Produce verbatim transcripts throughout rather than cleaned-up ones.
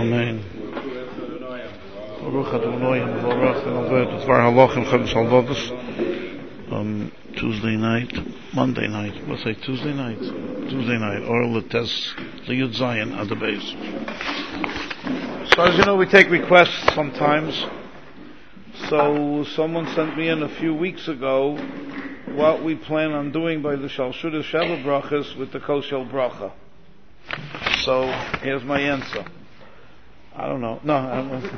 Amen. Baruch Adonai Baruch Adonai Dvar Halach and Chavis Halvados. Um, Tuesday night, Monday night. Let's say Tuesday night. Tuesday night. Or Lates Liyud Zion at the base. So as you know, we take requests sometimes. So someone sent me in a few weeks ago what we plan on doing by the Shalshudah Sheva Brachas with the Koshel Bracha. So here's my answer. I don't know. No, I don't know.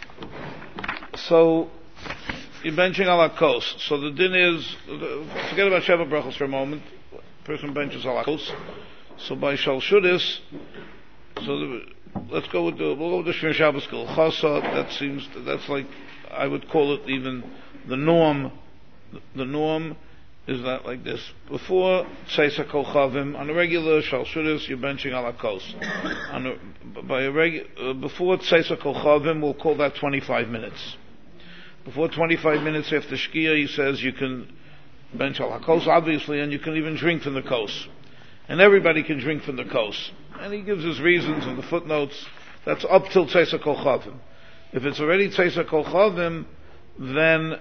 So you're benching ala kos. So the din is, forget about Sheva Brachas for a moment. Person benches ala kos. So by Shalshudis, so the, let's go with the we'll go with the Shmir Shabbos Kol Chasa. That seems that's like I would call it even the norm. The norm is that like this. Before Tzeisa Kol Chavim, on a regular Shalshudis, you're benching ala kos. On a, by a regu, uh, before Tzeisa Kol Chavim, we'll call that twenty-five minutes. Before twenty-five minutes after Shkia, he says you can bench ala kos, obviously, and you can even drink from the kos. And everybody can drink from the kos. And he gives his reasons in the footnotes. That's up till Tzeisa Kol Chavim. If it's already Tzeisa Kol Chavim, then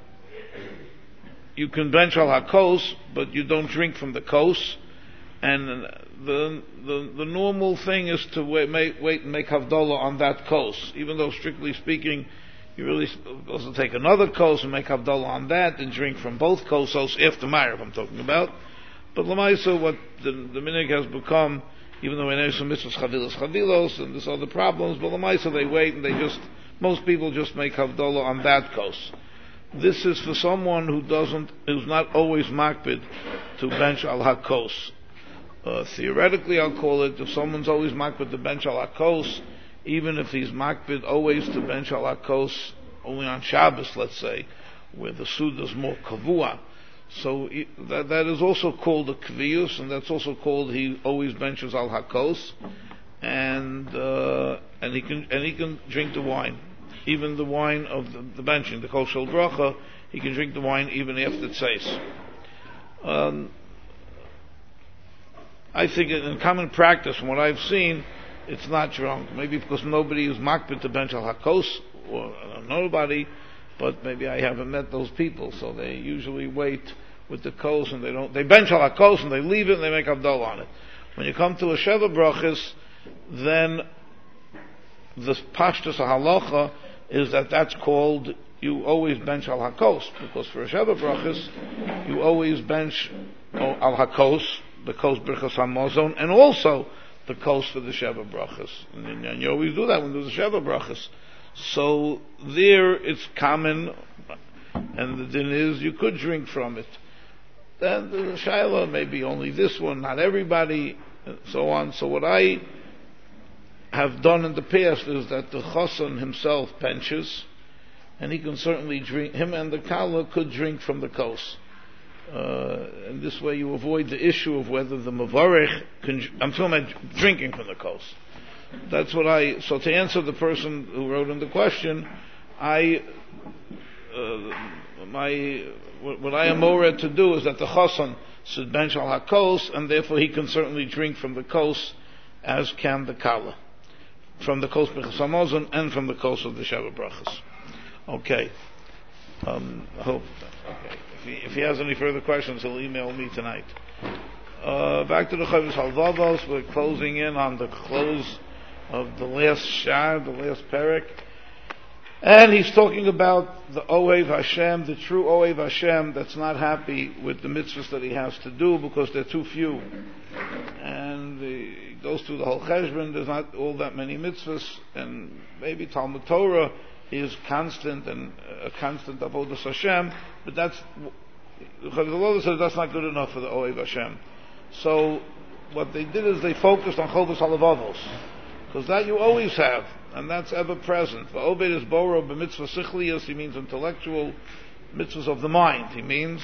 you can bench al hakos, but you don't drink from the kos. And the the the normal thing is to wait, make, wait and make havdalah on that kos. Even though strictly speaking, you're really supposed to take another kos and make havdalah on that and drink from both kosos after Ma'ariv I'm talking about. But Lamaisa, what the, the minhag has become, even though we know some mitzvahs chavilos chavilos and there's other problems, but Lamaisa they wait and they just, most people just make havdalah on that kos. This is for someone who doesn't, who's not always makpid to bench al hakos. Uh, theoretically, I'll call it, if someone's always makpid to bench al hakos, even if he's makpid always to bench al hakos only on Shabbos, let's say, where the suda is more kavua. So he, that that is also called a kvius, and that's also called he always benches al hakos, and uh, and he can and he can drink the wine. Even the wine of the, the benching, the kol shel bracha, he can drink the wine even after tzeis. Um, I think in common practice, from what I've seen, it's not wrong. Maybe because nobody is makbid to bench al hakos, or I don't know nobody, but maybe I haven't met those people, so they usually wait with the kos and they don't. They bench al hakos and they leave it and they make havdalah on it. When you come to a sheva brachas, then the pashtus halacha is that that's called, you always bench al hakos, because for a sheva brachas, you always bench al hakos, the kos brichas hamazon, and also the kos for the sheva brachas. And, and you always do that when there's a sheva brachas. So there it's common, and the din is you could drink from it. Then the shaila maybe only this one, not everybody, and so on. So what I have done in the past is that the chassan himself benches, and he can certainly drink, him and the kala could drink from the kos. Uh, and this way you avoid the issue of whether the mavarech can, I'm talking about drinking from the kos. That's what I, so to answer the person who wrote in the question, I, uh, my, what I am more to do is that the chassan should bench al hakos, and therefore he can certainly drink from the kos as can the kala. From the kos brichas hamazon and from the kos of the sheva brachas. Okay. Um, I hope. Okay. If he, if he has any further questions, he'll email me tonight. Uh, back to the Chavis Halvavos. We're closing in on the close of the last shar, the last perek, and he's talking about the Ohev Hashem, the true Ohev Hashem that's not happy with the mitzvahs that he has to do because they're too few. And he goes through the whole cheshbon. There's not all that many mitzvahs, and maybe Talmud Torah is constant and a constant avodas Hashem, but that's the Chavis says that's not good enough for the Ohev Hashem. So what they did is they focused on Chovos Halavavos, because that you always have, and that's ever present. Va'obed is boro b'mitzvah sichliyos, he means intellectual mitzvahs of the mind. He means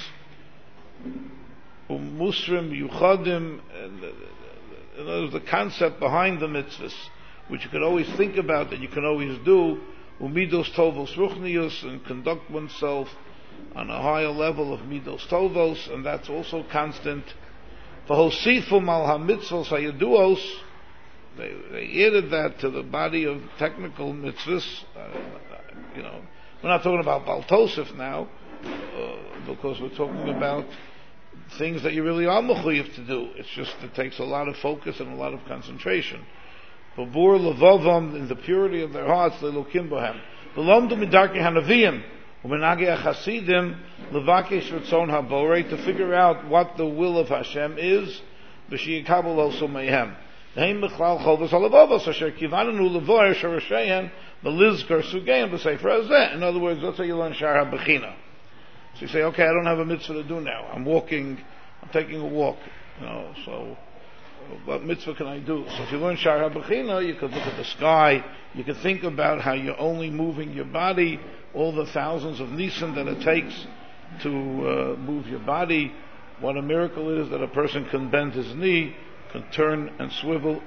umusrim yuchadim, and there's the concept behind the mitzvahs, which you can always think about, that you can always do, umidos tovos ruchnius, and conduct oneself on a higher level of midos tovos, and that's also constant. V'hosifu mal ha-mitzvos hayaduos, they they added that to the body of technical mitzvahs. Uh, you know, we're not talking about Baal Tosef now, uh, because we're talking about things that you really are mechuyev to do. It's just it takes a lot of focus and a lot of concentration. Babur levavam, in the purity of their hearts, lelokim bohem. V'lomdu midarkei hanaviyim u'menagei hachasidim levakesh ritzon haborei, to figure out what the will of Hashem is. V'shiyikabel also mehem. Heim b'chlal chovos halavavos asher kivanenu levoyer shorasheyen b'lizkar sugeim b'sefer hazeh. In other words, let's say you learn Shar HaBechina. So you say, okay, I don't have a mitzvah to do now. I'm walking, I'm taking a walk. You know, so what mitzvah can I do? So if you learn Shar HaBechina, you could look at the sky, you could think about how you're only moving your body, all the thousands of nisan that it takes to uh, move your body. What a miracle it is that a person can bend his knee, can turn and swivel.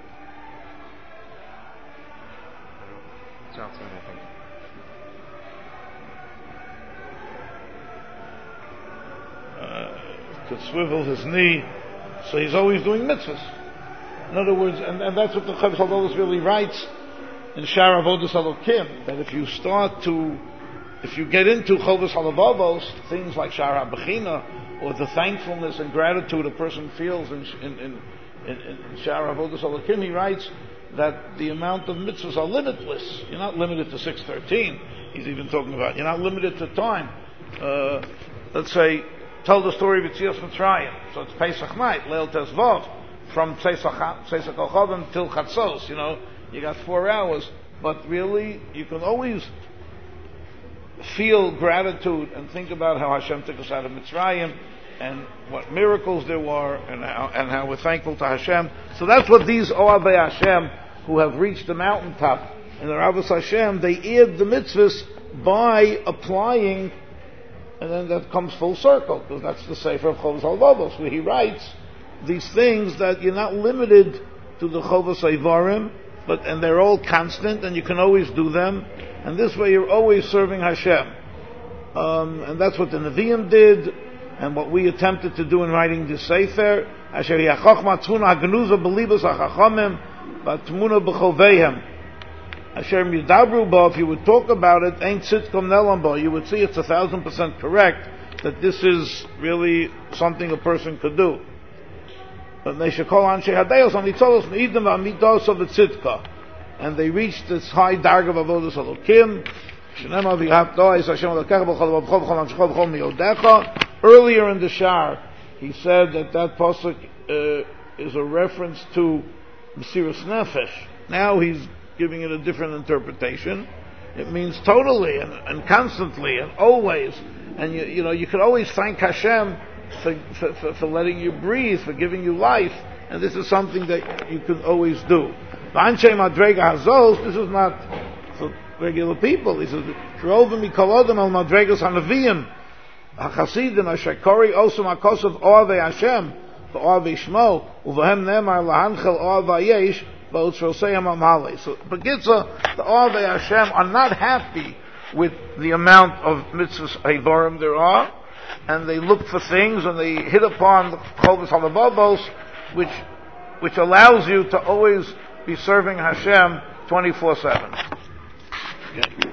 It's outside, I think. Uh, could swivel his knee, so he's always doing mitzvahs. In other words, and, and that's what the Chovos HaLevavos really writes in Shar Avodas Elokim, that if you start to, if you get into Chovos HaLevavos, things like Shar HaBechina, or the thankfulness and gratitude a person feels in, in, in, in, in Shar Avodas Elokim, he writes that the amount of mitzvahs are limitless. You're not limited to six thirteen. He's even talking about, you're not limited to time. Uh, let's say, tell the story of Yetzias Mitzrayim. So it's Pesach night, Leil Tezvav, from Pesach Al-Chavim till Chatzos. You know, you got four hours. But really, you can always feel gratitude and think about how Hashem took us out of Mitzrayim and what miracles there were, and how, and how we're thankful to Hashem. So that's what these Ohavei Hashem, who have reached the mountaintop in the Avos Hashem, they add the mitzvahs by applying. And then that comes full circle, because that's the Sefer of Chovos HaLevavos, where he writes these things that you're not limited to the Chovos Eivarim, but and they're all constant, and you can always do them. And this way, you're always serving Hashem. Um, and that's what the Nevi'im did, and what we attempted to do in writing this Sefer. Asher Yachochma Tzvuna Hagnuza B'Libos HaChachamim V'Tmuna B'Choveihem. Asher Midabru Bo, if you would talk about it, ain't sitkom nelam bo, you would see it's a thousand percent correct that this is really something a person could do. But they should call Anshe Hadayos on Nitzolos Me'idim V'Amidos of the Tzitka, and they reached this high darga of Avodas Elokim. Shenema V'Yihapto Es Hashem Elokech B'Chol V'Chol V'Chol Amshecho V'Chol Miyodecha. Earlier in the Shar, he said that that pasuk uh, is a reference to Mesiras Nefesh. Now he's giving it a different interpretation. It means totally and, and constantly and always. And you, you know, you could always thank Hashem for, for, for, for letting you breathe, for giving you life. And this is something that you can always do. This is not for regular people. He says, Shrovim Mikolodim al Madregas Hanaviyim HaChasidim Asher Kori Osam HaKosov Oavei Hashem Oavei Shmo Uvahem Nemar Lahanchel Oavei Yesh. So, Begitza, the Ohavei Hashem are not happy with the amount of mitzvahs Eivarim there are, and they look for things, and they hit upon the Chovos HaLevavos, which which allows you to always be serving Hashem twenty-four seven. Yeah.